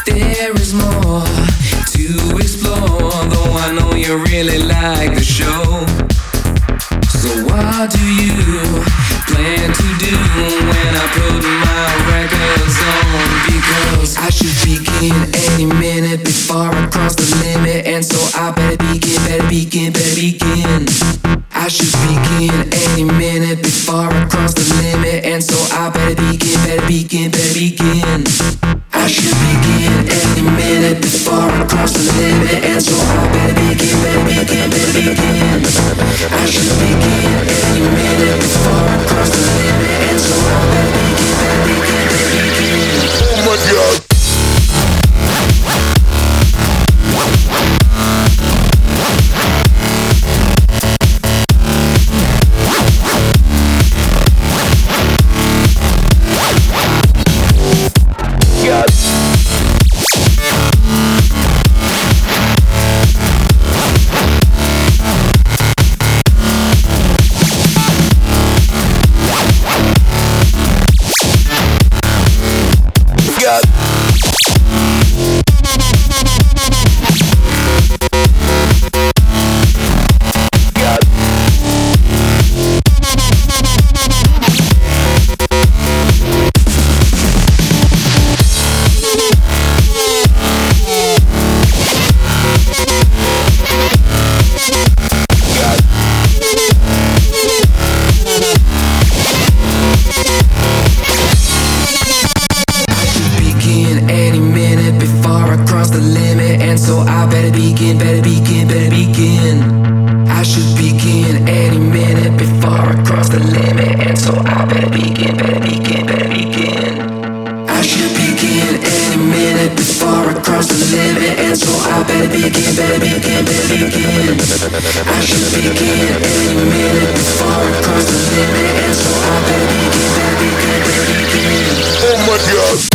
There is more to explore, though I know you really like the show. So what do you plan to do when I put my records on? Because I should begin any minute before I cross the limit, and so I better begin. I should begin any minute before I cross the limit, and so I better begin. I should begin any minute before I cross the limit, and so I better begin. I should begin any minute before I cross the limit, and so I better begin. Oh my God. I should begin any minute before I cross the limit, and so I better begin. I should begin any minute before I cross the limit, and so I better begin. I should begin any minute before I cross the limit, and so I better begin. Oh my God.